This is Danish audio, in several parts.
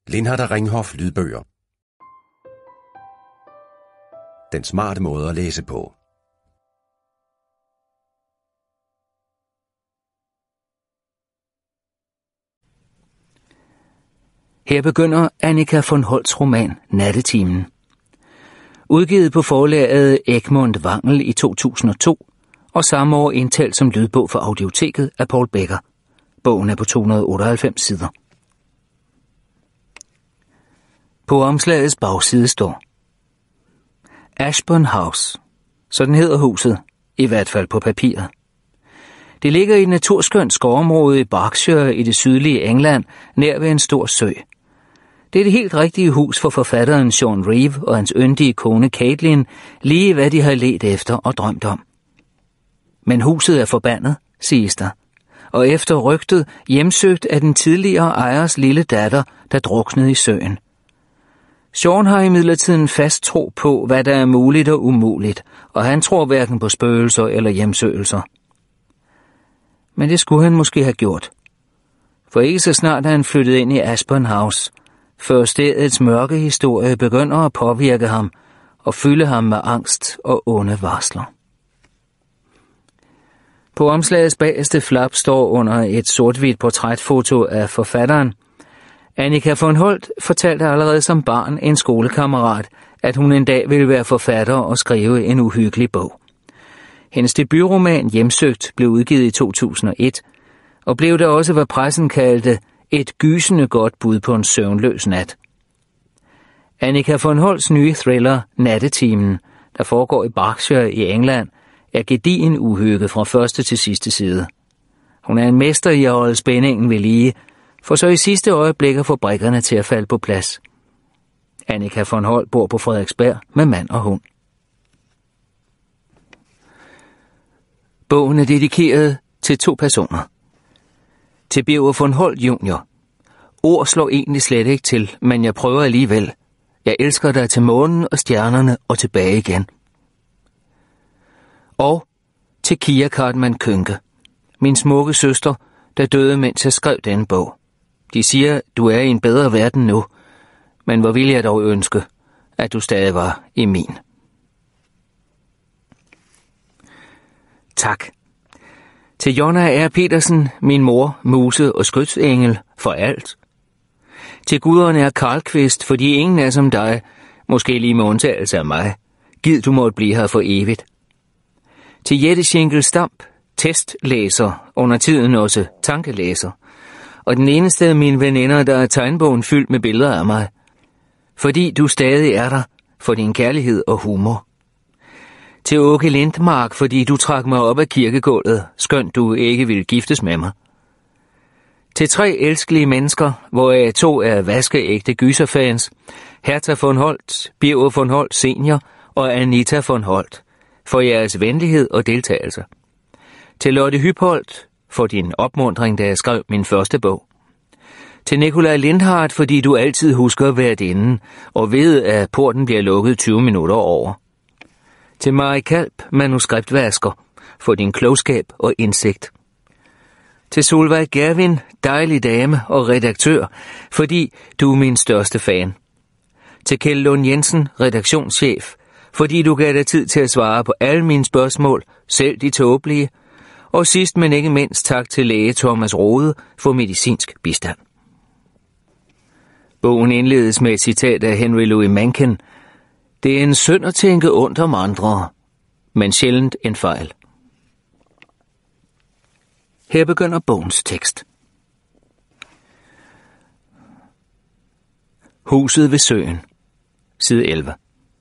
Lindhardt og Ringhof lydbøger. Den smarte måde at læse på. Her begynder Annika von Holsts roman Nattetimen. Udgivet på forlaget Egmont Wangel i 2002, og samme år indtalt som lydbog for Audioteket af Paul Becker. Bogen er på 298 sider. På omslagets bagside står: Ashburn House. Sådan hedder huset, i hvert fald på papiret. Det ligger i et naturskønt skovområde i Berkshire i det sydlige England, nær ved en stor sø. Det er det helt rigtige hus for forfatteren Sean Reeve og hans yndige kone Caitlin, lige hvad de har ledt efter og drømt om. Men huset er forbandet, siges der, og efter rygtet hjemsøgt af den tidligere ejers lille datter, der druknede i søen. Sean har imidlertid en fast tro på, hvad der er muligt og umuligt, og han tror hverken på spøgelser eller hjemsøgelser. Men det skulle han måske have gjort. For ikke så snart er han flyttet ind i Ashburn House, før stedets mørke historie begynder at påvirke ham og fylde ham med angst og onde varsler. På omslagets bagerste flap står under et sort-hvidt portrætfoto af forfatteren. Annika von Holt fortalte allerede som barn en skolekammerat, at hun en dag ville være forfatter og skrive en uhyggelig bog. Hendes debutroman Hjemsøgt blev udgivet i 2001, og blev det også, hvad pressen kaldte et gysende godt bud på en søvnløs nat. Annika von Holsts nye thriller Nattetimen, der foregår i Berkshire i England, er gedigen uhygge fra første til sidste side. Hun er en mester i at holde spændingen ved lige, for så i sidste øjeblik er fabrikkerne til at falde på plads. Annika von Holt bor på Frederiksberg med mand og hund. Bogen er dedikeret til 2 personer. Til Birger von Holt Jr. Ord slår egentlig slet ikke til, men jeg prøver alligevel. Jeg elsker dig til månen og stjernerne og tilbage igen. Og til Kia Cartman Kønke, min smukke søster, der døde, mens jeg skrev denne bog. De siger, du er i en bedre verden nu, men hvor ville jeg dog ønske, at du stadig var i min. Tak. Til Jonna R. Petersen, min mor, muse og skytsengel, for alt. Til guderne er Karlqvist, fordi ingen er som dig, måske lige med undtagelse af mig. Gid du måtte blive her for evigt. Til Jette Schinkel Stamp, testlæser, under tiden også tankelæser, og den eneste af mine veninder, der er tegnbogen fyldt med billeder af mig. Fordi du stadig er der, for din kærlighed og humor. Til Åke Lindmark, fordi du trak mig op af kirkegulvet, skønt du ikke ville giftes med mig. Til 3 elskelige mennesker, hvoraf 2 er vaskeægte gyserfans, Hertha von Holt, Birger von Holt senior og Anita von Holt, for jeres venlighed og deltagelse. Til Lotte Hypholt, for din opmuntring, da jeg skrev min første bog. Til Nikolaj Lindhardt, fordi du altid husker at være inde, og ved, at porten bliver lukket 20 minutter over. Til Mari Kalp, manuskriptvasker, for din klogskab og indsigt. Til Solveig Gervin, dejlig dame og redaktør, fordi du er min største fan. Til Kjeld Lund Jensen, redaktionschef, fordi du gav dig tid til at svare på alle mine spørgsmål, selv de tåbelige. Og sidst, men ikke mindst, tak til læge Thomas Rode for medicinsk bistand. Bogen indledes med et citat af Henry Louis Mencken. Det er en synd at tænke ondt om andre, men sjældent en fejl. Her begynder bogens tekst. Huset ved søen. Side 11.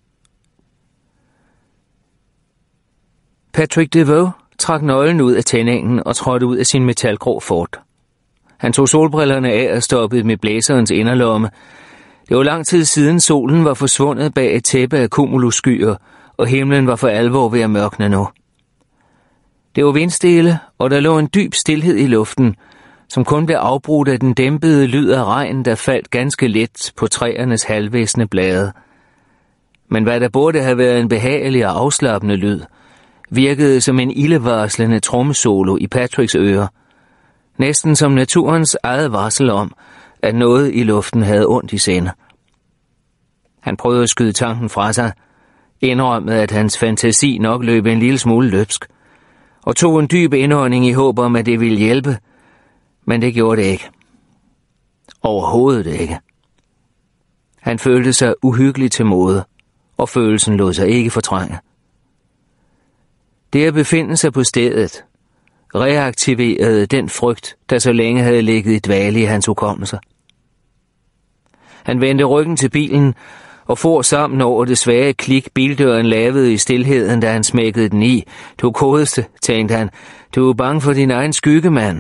Patrick DeVoe trak nøglen ud af tændingen og trådte ud af sin metalgrå Ford. Han tog solbrillerne af og stoppede med blæserens inderlomme. Det var lang tid siden solen var forsvundet bag et tæppe af cumulusskyer, og himlen var for alvor ved at mørkne nu. Det var vindstille, og der lå en dyb stilhed i luften, som kun blev afbrudt af den dæmpede lyd af regn, der faldt ganske let på træernes halvvæsne blade. Men hvad der burde have været en behagelig og afslappende lyd, virkede som en ildevarslende trommesolo i Patricks ører, næsten som naturens eget varsel om, at noget i luften havde ondt i sinde. Han prøvede at skyde tanken fra sig, indrømmede, at hans fantasi nok løb en lille smule løbsk, og tog en dyb indånding i håb om, at det ville hjælpe, men det gjorde det ikke. Overhovedet ikke. Han følte sig uhyggeligt til mode, og følelsen lod sig ikke fortrænge. Det at befinde sig på stedet reaktiverede den frygt, der så længe havde ligget i dvale i hans hukommelse. Han vendte ryggen til bilen og for sammen over det svage klik, bildøren lavede i stilheden, da han smækkede den i. Du kodeste, tænkte han. Du er bange for din egen skygge, mand.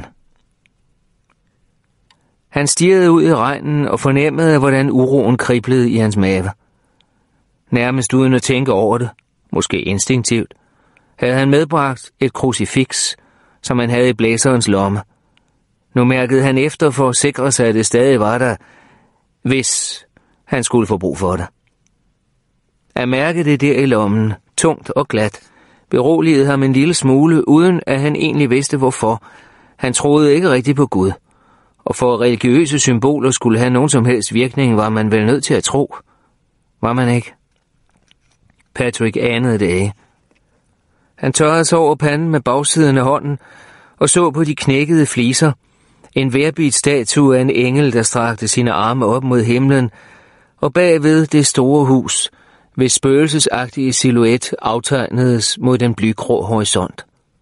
Han stirrede ud i regnen og fornemmede, hvordan uroen kriblede i hans mave. Nærmest uden at tænke over det, måske instinktivt, havde han medbragt et krucifiks, som han havde i blæserens lomme. Nu mærkede han efter for at sikre sig, at det stadig var der, hvis han skulle få brug for det. At mærke det der i lommen, tungt og glat, beroligede ham en lille smule, uden at han egentlig vidste hvorfor. Han troede ikke rigtigt på Gud, og for religiøse symboler skulle have nogen som helst virkning, var man vel nødt til at tro. Var man ikke? Patrick anede det ikke. Han tørrede sig over panden med bagsiden af hånden og så på de knækkede fliser, en vejrbidt statue af en engel, der strakte sine arme op mod himlen, og bagved det store hus, hvis spøgelsesagtige silhuet aftegnedes mod den blygrå horisont.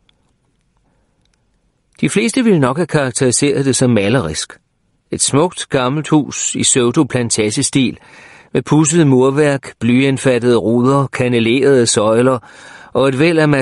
De fleste ville nok have karakteriseret det som malerisk. Et smukt, gammelt hus i pseudo-plantagestil, med pudset murværk, blyindfattede ruder, kanellerede søjler og et væld af